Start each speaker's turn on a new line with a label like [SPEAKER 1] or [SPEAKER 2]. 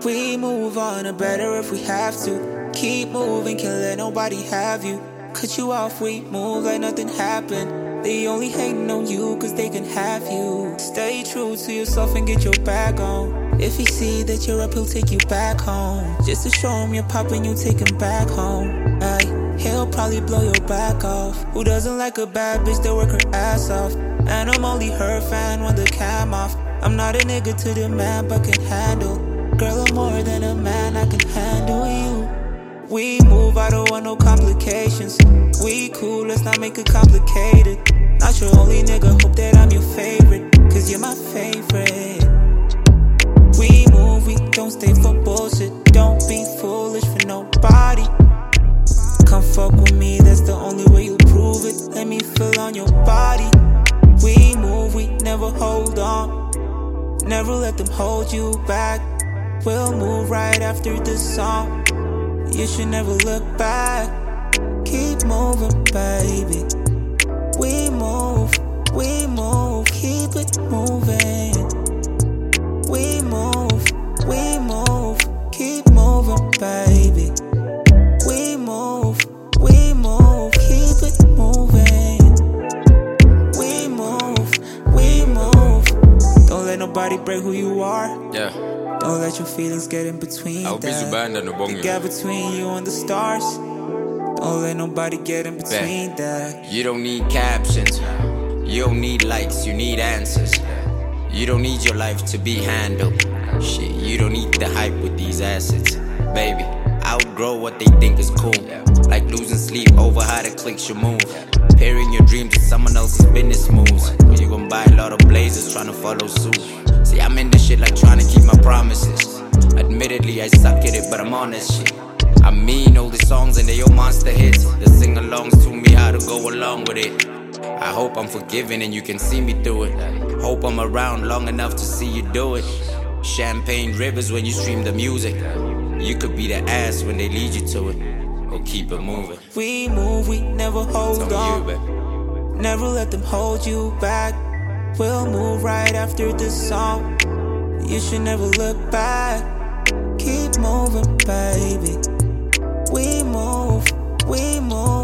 [SPEAKER 1] We move on, or better if we have to. Keep moving, can't let nobody have you. Cut you off, we move like nothing happened. They only hating on you cause they can have you. Stay true to yourself and get your back on. If he see that you're up, he'll take you back home. Just to show him you're popping, you take him back home. Ay, he'll probably blow your back off. Who doesn't like a bad bitch that work her ass off? And I'm only her fan when the cam off. I'm not a nigga to the man but can handle. Girl, I'm more than a man, I can handle you. We move, I don't want no complications. We cool, let's not make it complicated. Not your only nigga, hope that I'm your favorite, cause you're my favorite. We move, we don't stay for bullshit. Don't be foolish for nobody. Come fuck with me, that's the only way you'll prove it. Let me feel on your body. We move, we never hold on. Never let them hold you back. We'll move right after this song. You should never look back. Keep moving, baby. We move, keep it moving. We move, keep moving, baby. We move, keep it moving. We move. Don't let nobody break who you are.
[SPEAKER 2] Yeah.
[SPEAKER 1] Don't let your feelings get in between that. The gap between you and the stars. Don't let nobody get in between that.
[SPEAKER 2] You don't need captions. You don't need likes, you need answers. You don't need your life to be handled. Shit, you don't need the hype with these assets. Baby, outgrow what they think is cool. Like losing sleep over how the clicks you move. Pairing your dreams with someone else's business moves. Or you gon' buy a lot of blazers trying to follow suit. See, I'm in this shit like trying to keep my promises. Admittedly, I suck at it, but I'm on this shit. I mean all the songs and they all monster hits. The sing-alongs to me how to go along with it. I hope I'm forgiven and you can see me through it. Hope I'm around long enough to see you do it. Champagne rivers when you stream the music. You could be the ass when they lead you to it. Or keep it moving.
[SPEAKER 1] We move, we never hold on. Never let them hold you back. We'll move right after this song. You should never look back. Keep moving, baby. We move.